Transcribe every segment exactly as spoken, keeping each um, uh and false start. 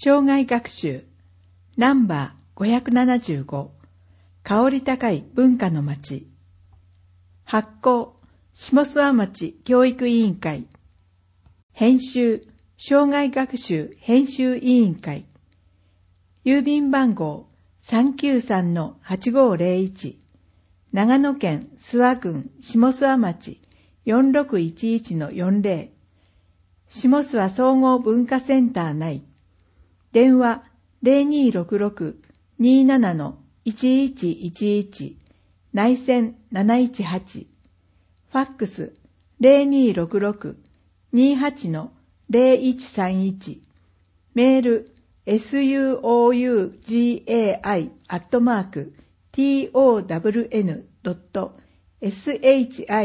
生涯学習ナンバーごひゃくななじゅうご香り高い文化の街発行下諏訪町教育委員会編集生涯学習編集委員会郵便番号 さんきゅうさんのはちごーぜろいち 長野県諏訪郡下諏訪町 よんろくいちいちのよんぜろ 下諏訪総合文化センター内電話 ゼロにーろくろく にーななのいちいちいちいち 内線なないちはちファックス ゼロにーろくろく にーはちのぜろいちさんいちメール エスユーオーユージーエーアイ アットマーク ティーオーダブリューエヌ ドット シモスワ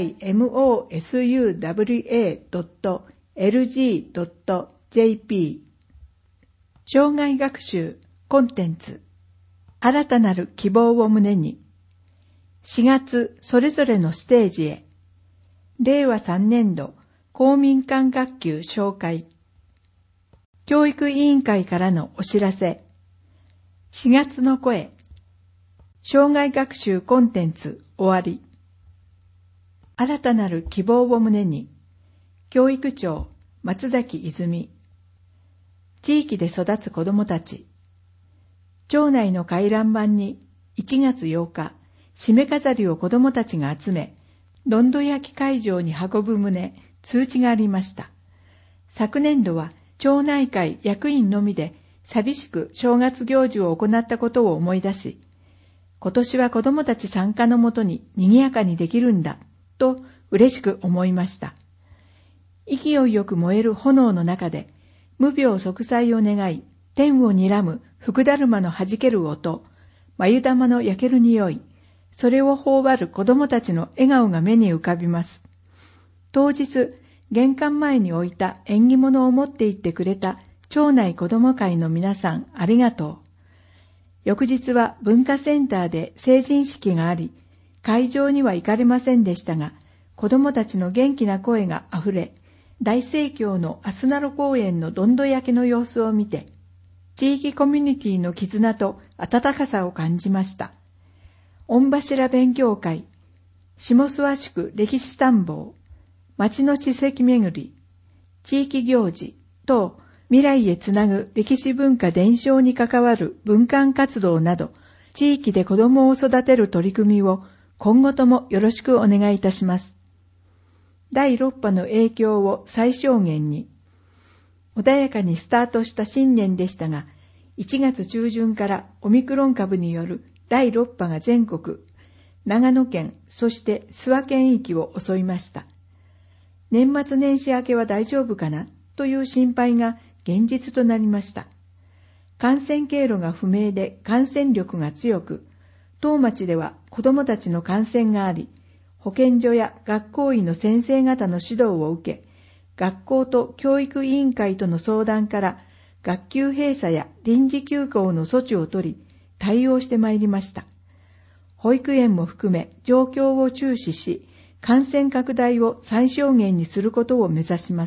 ドット エルジー ドット ジェーピー 生涯学習コンテンツ新たなる希望を胸にしがつそれぞれのステージへれいわさんねんど公民館学級紹介教育委員会からのお知らせしがつの声生涯学習コンテンツ終わり新たなる希望を胸に教育長松崎泉地域で育つ子どもたち町内の回覧板にいちがつようか締め飾りを子どもたちが集めどんど焼き会場に運ぶ旨通知がありました。昨年度は町内会役員のみで寂しく正月行事を行ったことを思い出し今年は子どもたち参加のもとに賑やかにできるんだと嬉しく思いました。勢いよく燃える炎の中で無病息災を願い、天を睨む福だるまの弾ける音、眉玉の焼ける匂い、それを頬張る子供たちの笑顔が目に浮かびます。当日、玄関前に置いた縁起物を持って行ってくれた町内子ども会の皆さんありがとう。翌日は文化センターで成人式があり、会場には行かれませんでしたが、子どもたちの元気な声があふれ、大盛況のアスナロ公園のどんど焼きの様子を見て、地域コミュニティの絆と温かさを感じました。御柱勉強会、下諏訪地区歴史探訪、町の地跡巡り、地域行事等、未来へつなぐ歴史文化伝承に関わる文館活動など、地域で子どもを育てる取り組みを今後ともよろしくお願いいたします。第六波の影響を最小限に、穏やかにスタートした新年でしたが、いちがつちゅうじゅんからオミクロン株による第六波が全国、長野県、そして諏訪県域を襲いました。年末年始明けは大丈夫かなという心配が現実となりました。感染経路が不明で感染力が強く、当町では子どもたちの感染があり、保健所や学校医の先生方の指導を受け、学校と教育委員会との相談から学級閉鎖や臨時休校の措置を取り、対応してまいりました。保育園も含め状況を注視し、感染拡大を最小限にすることを目指します。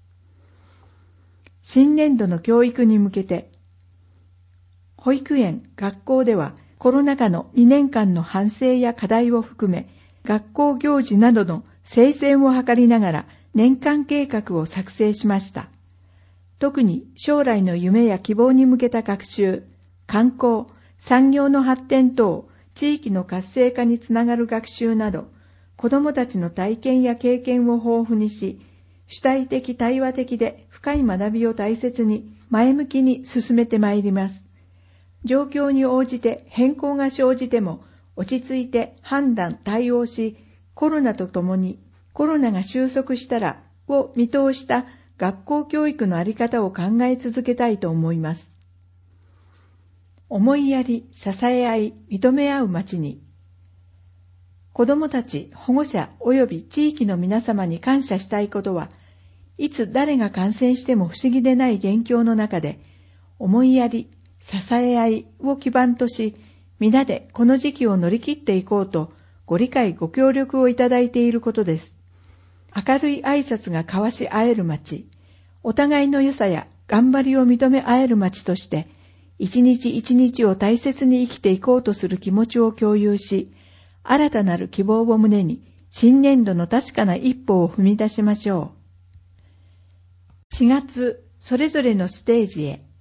新年度の教育に向けて、保育園、学校ではコロナ禍のにねんかんの反省や課題を含め、学校行事などの精選を図りながら年間計画を作成しました。特に将来の夢や希望に向けた学習、観光、産業の発展等、地域の活性化につながる学習など、子どもたちの体験や経験を豊富にし、主体的対話的で深い学びを大切に前向きに進めてまいります。状況に応じて変更が生じても、落ち着いて判断対応し、コロナとともにコロナが収束したらを見通した学校教育のあり方を考え続けたいと思います。思いやり、支え合い、認め合う町に、子どもたち、保護者及び地域の皆様に感謝したいことは、いつ誰が感染しても不思議でない現況の中で、思いやり、支え合いを基盤とし、皆でこの時期を乗り切っていこうと、ご理解ご協力をいただいていることです。明るい挨拶が交わし合える町、お互いの良さや頑張りを認め合える町として、一日一日を大切に生きていこうとする気持ちを共有し、新たなる希望を胸に、新年度の確かな一歩を踏み出しましょう。しがつ、それぞれのステージへ。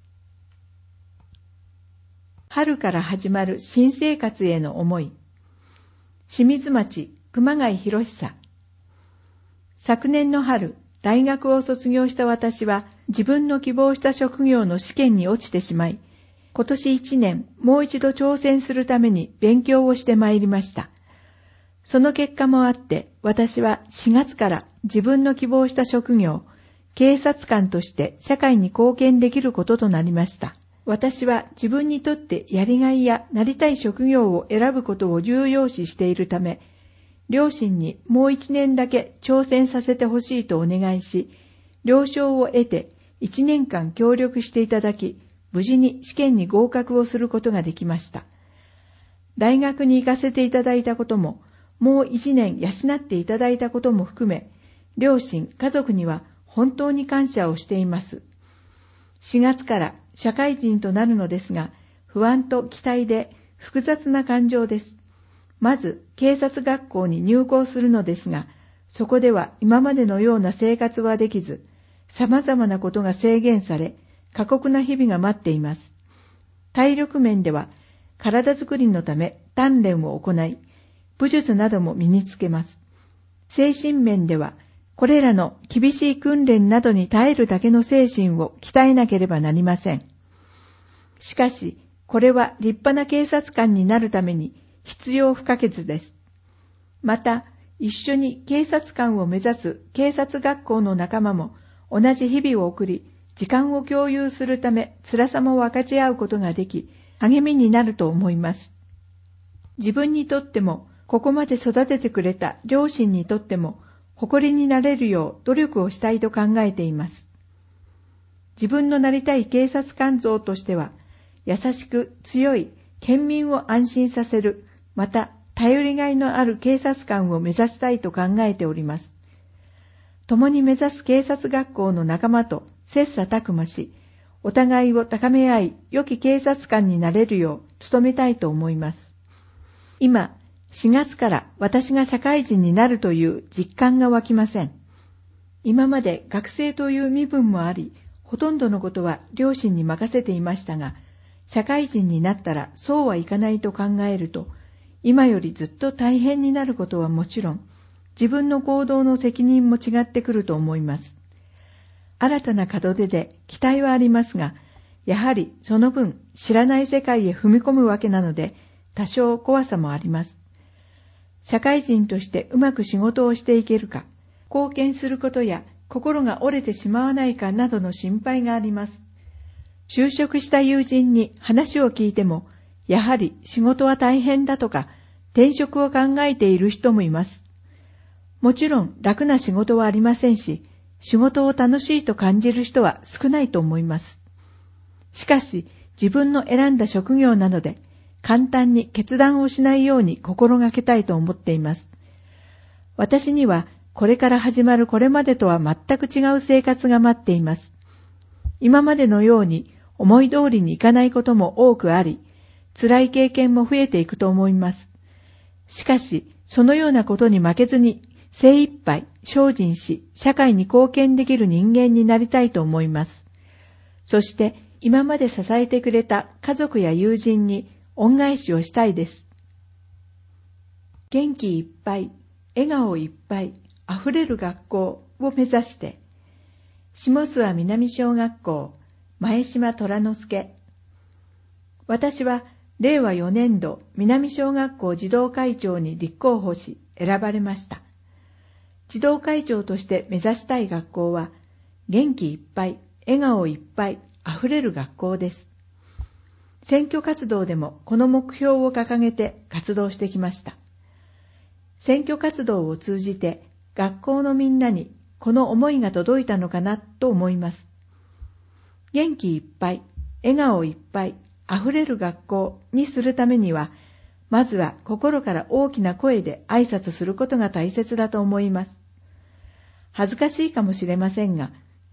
春から始まる新生活への思い。清水町、熊谷博久。昨年の春、大学を卒業した私は、自分の希望した職業の試験に落ちてしまい、今年一年、もう一度挑戦するために勉強をしてまいりました。その結果もあって、私はしがつから自分の希望した職業、警察官として社会に貢献できることとなりました。私は自分にとってやりがいやなりたい職業を選ぶことを重要視しているため、両親にもう一年だけ挑戦させてほしいとお願いし、了承を得て一年間協力していただき、無事に試験に合格をすることができました。大学に行かせていただいたことも、もう一年養っていただいたことも含め、両親、家族には本当に感謝をしています。しがつから社会人となるのですが、不安と期待で複雑な感情です。まず、警察学校に入校するのですが、そこでは今までのような生活はできず、様々なことが制限され、過酷な日々が待っています。体力面では、体づくりのため鍛錬を行い、武術なども身につけます。精神面では、これらの厳しい訓練などに耐えるだけの精神を鍛えなければなりません。しかし、これは立派な警察官になるために必要不可欠です。また、一緒に警察官を目指す警察学校の仲間も同じ日々を送り、時間を共有するため辛さも分かち合うことができ、励みになると思います。自分にとっても、ここまで育ててくれた両親にとっても、誇りになれるよう努力をしたいと考えています。自分のなりたい警察官像としては、優しく強い県民を安心させる、また頼りがいのある警察官を目指したいと考えております。共に目指す警察学校の仲間と切磋琢磨し、お互いを高め合い、良き警察官になれるよう努めたいと思います。今、しがつから私が社会人になるという実感が湧きません。今まで学生という身分もあり、ほとんどのことは両親に任せていましたが、社会人になったらそうはいかないと考えると、今よりずっと大変になることはもちろん、自分の行動の責任も違ってくると思います。新たな門出で期待はありますが、やはりその分知らない世界へ踏み込むわけなので、多少怖さもあります。社会人としてうまく仕事をしていけるか、貢献することや心が折れてしまわないかなどの心配があります。就職した友人に話を聞いても、やはり仕事は大変だとか、転職を考えている人もいます。もちろん楽な仕事はありませんし、仕事を楽しいと感じる人は少ないと思います。しかし、自分の選んだ職業なので、簡単に決断をしないように心がけたいと思っています。私にはこれから始まるこれまでとは全く違う生活が待っています。今までのように思い通りにいかないことも多くあり、辛い経験も増えていくと思います。しかし、そのようなことに負けずに精一杯精進し、社会に貢献できる人間になりたいと思います。そして今まで支えてくれた家族や友人に恩返しをしたいです。元気いっぱい、笑顔いっぱい、あふれる学校を目指して、下諏訪南小学校、前島虎之助。私はれいわよねんど南小学校児童会長に立候補し選ばれました。児童会長として目指したい学校は、元気いっぱい、笑顔いっぱい、あふれる学校です。選挙活動でもこの目標を掲げて活動してきました。選挙活動を通じて学校のみんなにこの思いが届いたのかなと思います。元気いっぱい、笑顔いっぱい、あふれる学校にするためには、まずは心から大きな声で挨拶することが大切だと思います。恥ずかしいかもしれませんが、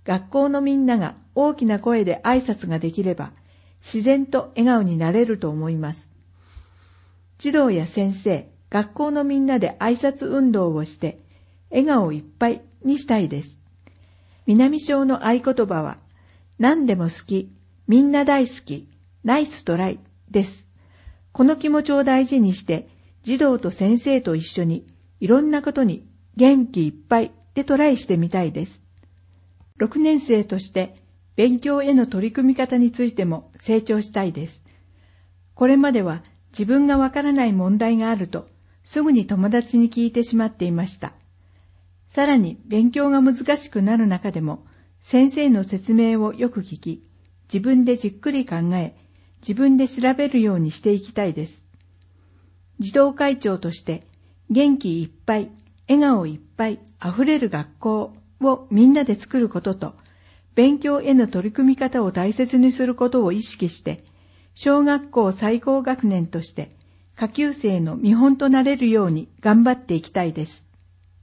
学校のみんなが大きな声で挨拶ができれば、自然と笑顔になれると思います。児童や先生、学校のみんなで挨拶運動をして、笑顔いっぱいにしたいです。南小の合言葉は、何でも好き、みんな大好き、ナイストライです。この気持ちを大事にして、児童と先生と一緒に、いろんなことに元気いっぱいでトライしてみたいです。ろくねん生として、勉強への取り組み方についても成長したいです。これまでは自分がわからない問題があると、すぐに友達に聞いてしまっていました。さらに勉強が難しくなる中でも、先生の説明をよく聞き、自分でじっくり考え、自分で調べるようにしていきたいです。児童会長として、元気いっぱい、笑顔いっぱい、あふれる学校をみんなで作ることと、勉強への取り組み方を大切にすることを意識して、小学校最高学年として、下級生の見本となれるように頑張っていきたいです。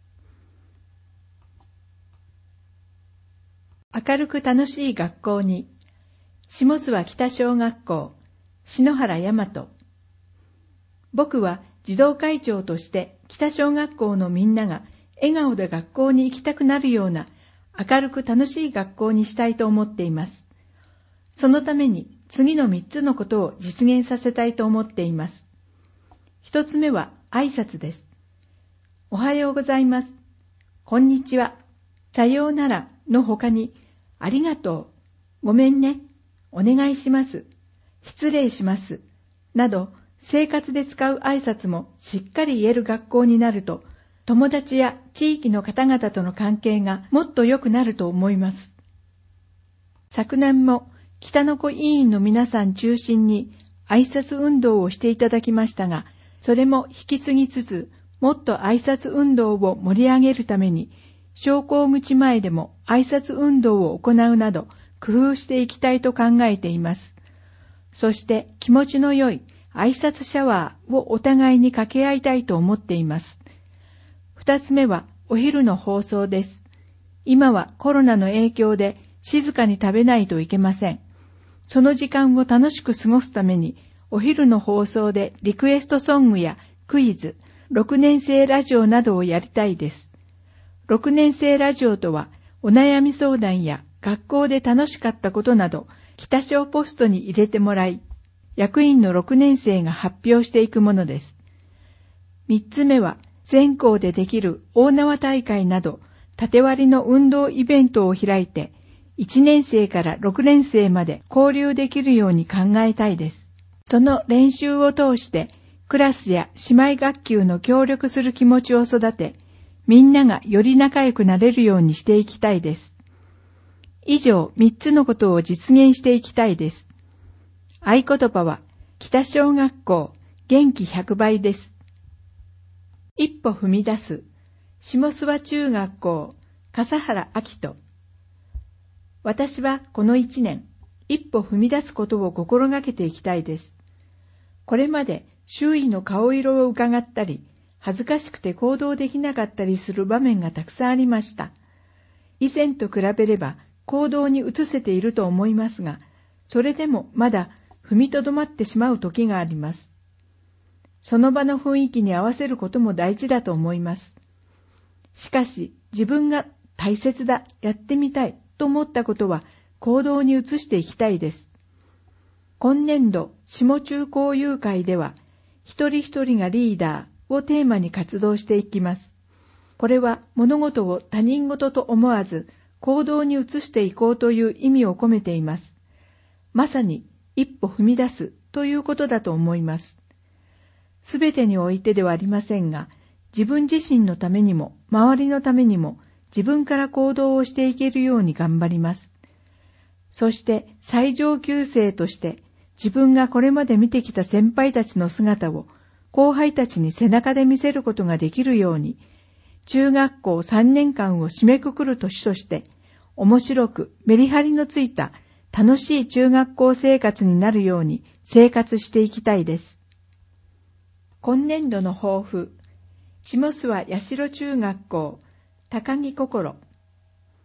明るく楽しい学校に、下諏訪北小学校、篠原大和。僕は児童会長として北小学校のみんなが笑顔で学校に行きたくなるような明るく楽しい学校にしたいと思っています。そのために次の三つのことを実現させたいと思っています。一つ目は挨拶です。おはようございます。こんにちは。さようならの他に、ありがとう。ごめんね。お願いします。失礼します。など、生活で使う挨拶もしっかり言える学校になると、友達や地域の方々との関係がもっと良くなると思います。昨年も北の子委員の皆さん中心に挨拶運動をしていただきましたが、それも引き継ぎつつ、もっと挨拶運動を盛り上げるために、昇降口前でも挨拶運動を行うなど工夫していきたいと考えています。そして気持ちの良い挨拶シャワーをお互いに掛け合いたいと思っています。二つ目はお昼の放送です。今はコロナの影響で静かに食べないといけません。その時間を楽しく過ごすために、お昼の放送でリクエストソングやクイズ、ろくねん生ラジオなどをやりたいです。ろくねん生ラジオとは、お悩み相談や学校で楽しかったことなど、北小ポストに入れてもらい、役員のろくねん生が発表していくものです。三つ目は、全校でできる大縄大会など、縦割りの運動イベントを開いて、いちねん生からろくねん生まで交流できるように考えたいです。その練習を通して、クラスや姉妹学級の協力する気持ちを育て、みんながより仲良くなれるようにしていきたいです。以上三つのことを実現していきたいです。合言葉は、北小学校元気ひゃくばいです。一歩踏み出す、下諏訪中学校笠原明人。私はこの一年、一歩踏み出すことを心がけていきたいです。これまで周囲の顔色を伺ったり、恥ずかしくて行動できなかったりする場面がたくさんありました。以前と比べれば行動に移せていると思いますが、それでもまだ踏みとどまってしまう時があります。その場の雰囲気に合わせることも大事だと思います。しかし自分が大切だ、やってみたいと思ったことは行動に移していきたいです。今年度下中交友会では、一人一人がリーダーをテーマに活動していきます。これは物事を他人事と思わず行動に移していこうという意味を込めています。まさに一歩踏み出すということだと思います。すべてにおいてではありませんが、自分自身のためにも周りのためにも自分から行動をしていけるように頑張ります。そして最上級生として自分がこれまで見てきた先輩たちの姿を後輩たちに背中で見せることができるように、中学校さんねんかんを締めくくる年として、面白くメリハリのついた楽しい中学校生活になるように生活していきたいです。今年度の抱負、下諏訪八代中学校高木心。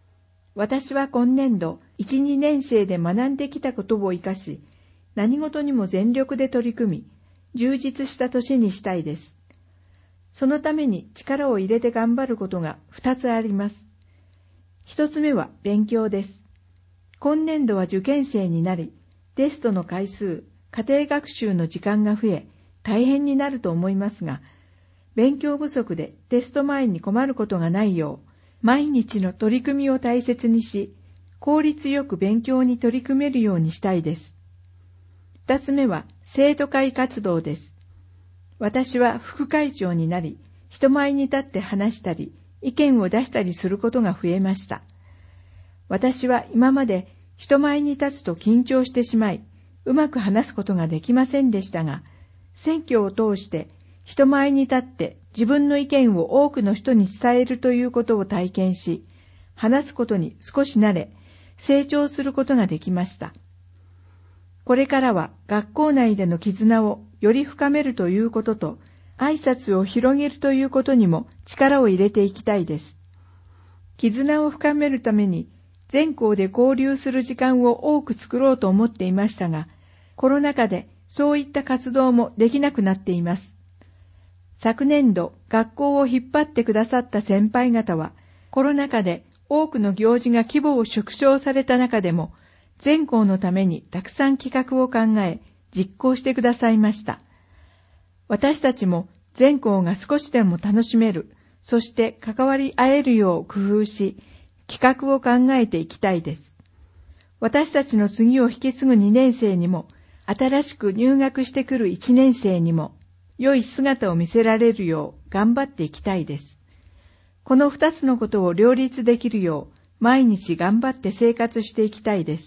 私は今年度いち、にねん生で学んできたことを生かし、何事にも全力で取り組み、充実した年にしたいです。そのために力を入れて頑張ることがふたつあります。一つ目は勉強です。今年度は受験生になり、テストの回数、家庭学習の時間が増え、大変になると思いますが、勉強不足でテスト前に困ることがないよう、毎日の取り組みを大切にし、効率よく勉強に取り組めるようにしたいです。二つ目は生徒会活動です。私は副会長になり、人前に立って話したり、意見を出したりすることが増えました。私は今まで人前に立つと緊張してしまい、うまく話すことができませんでしたが、選挙を通して人前に立って自分の意見を多くの人に伝えるということを体験し、話すことに少し慣れ、成長することができました。これからは学校内での絆をより深めるということと、挨拶を広げるということにも力を入れていきたいです。絆を深めるために全校で交流する時間を多く作ろうと思っていましたが、コロナ禍でそういった活動もできなくなっています。昨年度、学校を引っ張ってくださった先輩方は、コロナ禍で多くの行事が規模を縮小された中でも、全校のためにたくさん企画を考え、実行してくださいました。私たちも全校が少しでも楽しめる、そして関わり合えるよう工夫し、企画を考えていきたいです。私たちの次を引き継ぐにねん生にも、新しく入学してくるいちねん生にも、良い姿を見せられるよう頑張っていきたいです。この二つのことを両立できるよう、毎日頑張って生活していきたいです。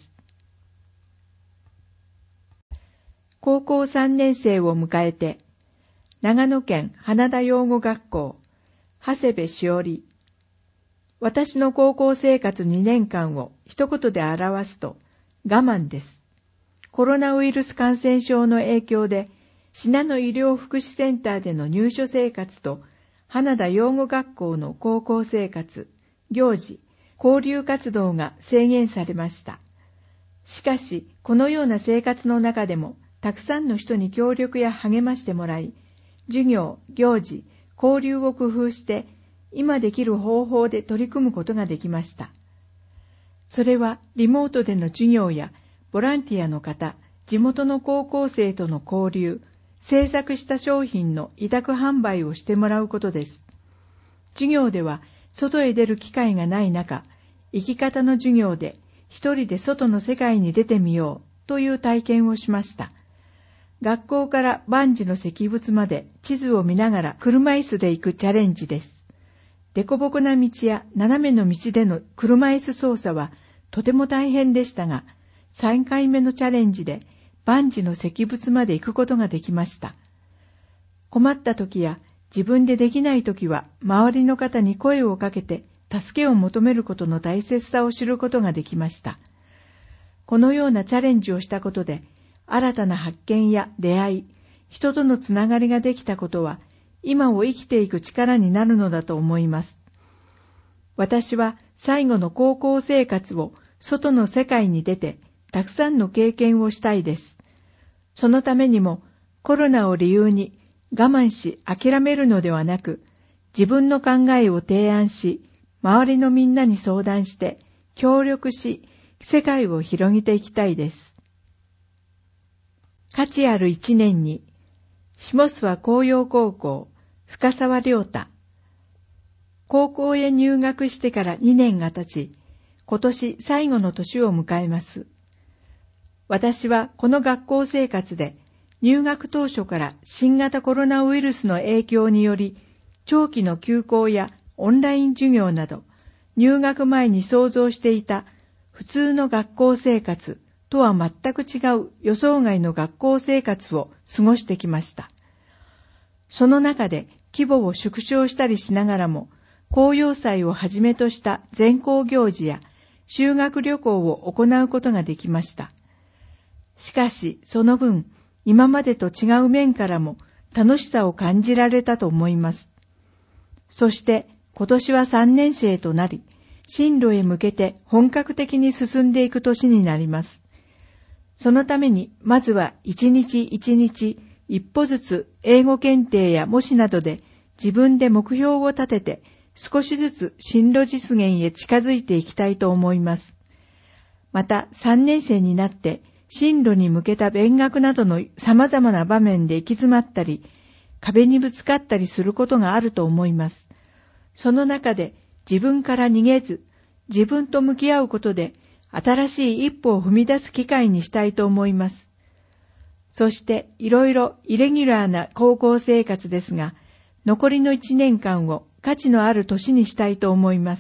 高校さんねん生を迎えて、長野県花田養護学校、長谷部しおり。私の高校生活にねんかんを一言で表すと、我慢です。コロナウイルス感染症の影響で、信濃医療福祉センターでの入所生活と、花田養護学校の高校生活、行事、交流活動が制限されました。しかし、このような生活の中でも、たくさんの人に協力や励ましてもらい、授業、行事、交流を工夫して、今できる方法で取り組むことができました。それは、リモートでの授業や、ボランティアの方、地元の高校生との交流、制作した商品の委託販売をしてもらうことです。授業では、外へ出る機会がない中、生き方の授業で、一人で外の世界に出てみようという体験をしました。学校から万事の石仏まで地図を見ながら車椅子で行くチャレンジです。凸凹な道や斜めの道での車椅子操作はとても大変でしたが、さんかいめのチャレンジで万事の石仏まで行くことができました。困った時や自分でできない時は周りの方に声をかけて助けを求めることの大切さを知ることができました。このようなチャレンジをしたことで、新たな発見や出会い、人とのつながりができたことは、今を生きていく力になるのだと思います。私は最後の高校生活を外の世界に出て、たくさんの経験をしたいです。そのためにも、コロナを理由に我慢し諦めるのではなく、自分の考えを提案し、周りのみんなに相談して、協力し、世界を広げていきたいです。価値ある一年に、下諏訪紅葉高校、深沢亮太。高校へ入学してからにねんが経ち、今年最後の年を迎えます。私はこの学校生活で、入学当初から新型コロナウイルスの影響により、長期の休校やオンライン授業など、入学前に想像していた普通の学校生活、とは全く違う予想外の学校生活を過ごしてきました。その中で規模を縮小したりしながらも、紅葉祭をはじめとした全校行事や修学旅行を行うことができました。しかしその分、今までと違う面からも楽しさを感じられたと思います。そして今年はさんねん生となり、 進路へ向けて本格的に進んでいく年になります。そのために、まずは一日一日一歩ずつ英語検定や模試などで自分で目標を立てて少しずつ進路実現へ近づいていきたいと思います。またさんねん生になって進路に向けた勉学などの様々な場面で行き詰まったり、壁にぶつかったりすることがあると思います。その中で自分から逃げず、自分と向き合うことで新しい一歩を踏み出す機会にしたいと思います。そしていろいろイレギュラーな高校生活ですが、残りのいちねんかんを価値のある年にしたいと思います。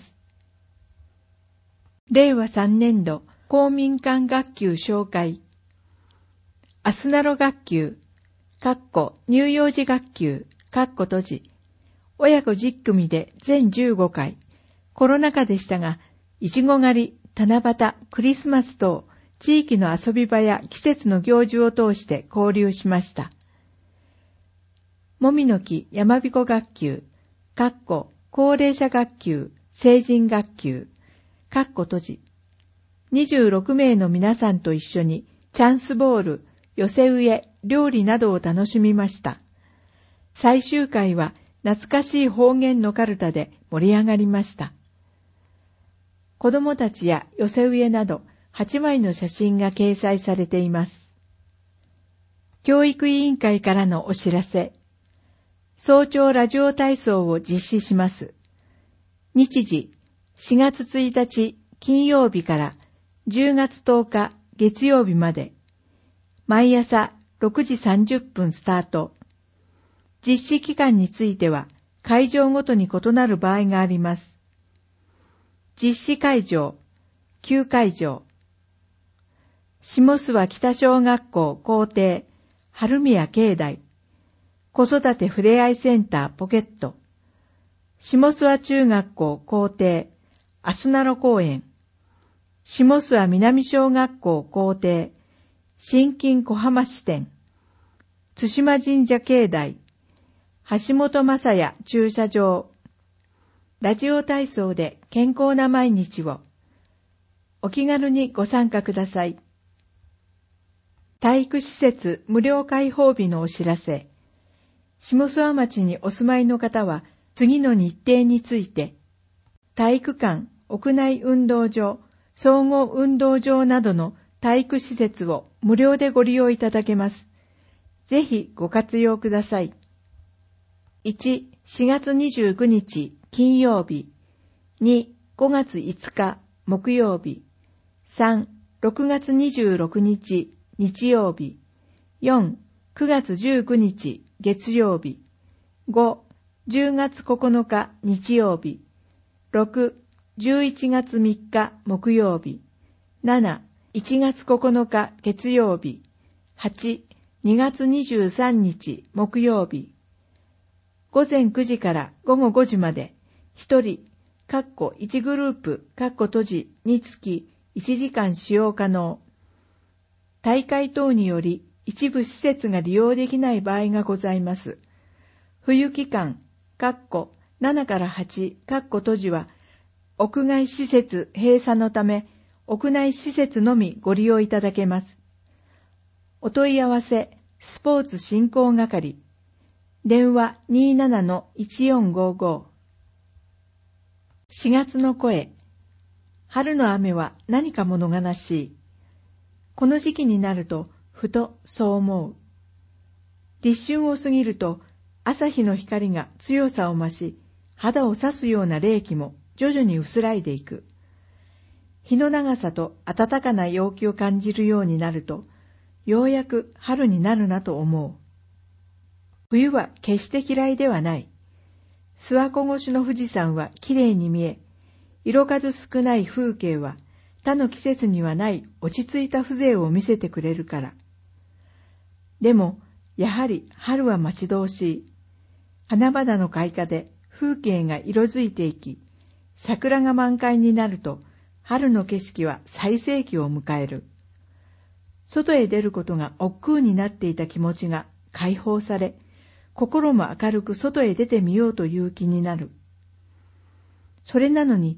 れいわさんねんど公民館学級紹介。アスナロ学級、かっこ乳幼児学級、かっこ閉じ。親子じゅっくみで全じゅうごかい。コロナ禍でしたが、いちご狩り、七夕、クリスマス等、地域の遊び場や季節の行事を通して交流しました。もみの木山彦学級、かっこ高齢者学級、成人学級、かっこ閉じ。にじゅうろくめいの皆さんと一緒にチャンスボール、寄せ植え、料理などを楽しみました。最終回は懐かしい方言のカルタで盛り上がりました。子供たちや寄せ植えなどはちまいの写真が掲載されています。教育委員会からのお知らせ。早朝ラジオ体操を実施します。日時しがつついたち金曜日からじゅうがつとおか月曜日まで。毎朝ろくじさんじゅっぷんスタート。実施期間については会場ごとに異なる場合があります。実施会場、旧会場。下諏訪北小学校校庭、春宮境内。子育てふれあいセンターポケット。下諏訪中学校校庭、アスナロ公園。下諏訪南小学校校庭、新金小浜支店。津島神社境内、橋本正也駐車場。ラジオ体操で健康な毎日を。お気軽にご参加ください。体育施設無料開放日のお知らせ。下諏訪町にお住まいの方は次の日程について、体育館、屋内運動場、総合運動場などの体育施設を無料でご利用いただけます。ぜひご活用ください。いち、しがつにじゅうくにち金曜日。に、ごがついつか木曜日。さん、ろくがつにじゅうろくにち日曜日。よん、くがつじゅうくにち月曜日。ご、じゅうがつここのか日曜日。ろく、じゅういちがつみっか木曜日。なな、いちがつここのか月曜日。はち、にがつにじゅうさんにち木曜日。ごぜんくじからごごごじまで、ひとり、かっこいちグループ、かっこ閉じにつきいちじかん使用可能。大会等により一部施設が利用できない場合がございます。冬期間、かっこななからはち、かっこ閉じは、屋外施設閉鎖のため、屋内施設のみご利用いただけます。お問い合わせ、スポーツ振興係。電話 にじゅうななのいちよんごご。しがつの声。春の雨は何か物悲しい。この時期になると、ふとそう思う。立春を過ぎると、朝日の光が強さを増し、肌を刺すような冷気も徐々に薄らいでいく。日の長さと暖かな陽気を感じるようになると、ようやく春になるなと思う。冬は決して嫌いではない。諏訪湖越しの富士山はきれいに見え、色数少ない風景は他の季節にはない落ち着いた風情を見せてくれるから。でも、やはり春は待ち遠しい。花々の開花で風景が色づいていき、桜が満開になると春の景色は最盛期を迎える。外へ出ることが億劫になっていた気持ちが解放され、心も明るく外へ出てみようという気になる。それなのに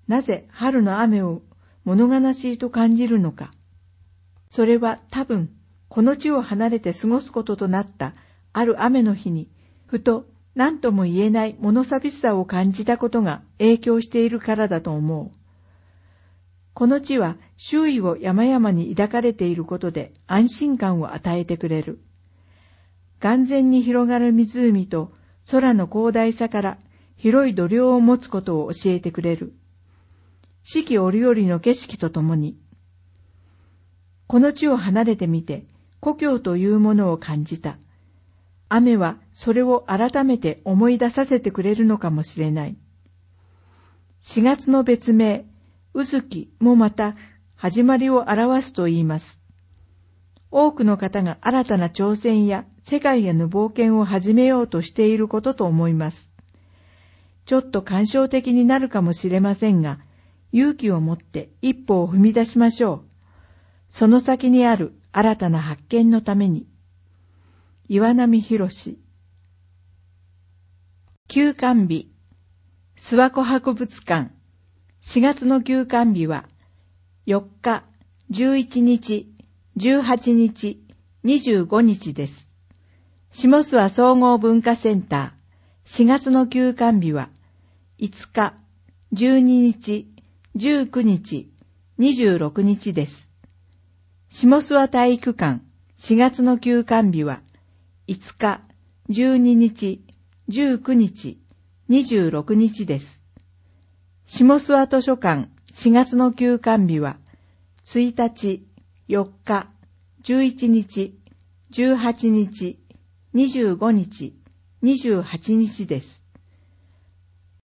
なぜ春の雨を物悲しいと感じるのか。それは多分、この地を離れて過ごすこととなったある雨の日に、ふと何とも言えない物寂しさを感じたことが影響しているからだと思う。この地は周囲を山々に抱かれていることで安心感を与えてくれる。眼前に広がる湖と空の広大さから広い度量を持つことを教えてくれる。四季折々の景色とともに、この地を離れてみて故郷というものを感じた。雨はそれを改めて思い出させてくれるのかもしれない。しがつの別名、うずきもまた始まりを表すと言います。多くの方が新たな挑戦や世界への冒険を始めようとしていることと思います。ちょっと感傷的になるかもしれませんが、勇気を持って一歩を踏み出しましょう。その先にある新たな発見のために。岩波博士。休館日、諏訪湖博物館。しがつの休館日は、よっか、じゅういちにち、じゅうはちにち、にじゅうごにちです。下諏訪総合文化センター、しがつの休館日は、いつか、じゅうににち、じゅうくにち、にじゅうろくにちです。下諏訪体育館、しがつの休館日は、いつか、じゅうににち、じゅうくにち、にじゅうろくにちです。下諏訪図書館しがつの休館日は、ついたち、よっか、じゅういちにち、じゅうはちにち、にじゅうごにち、にじゅうはちにちです。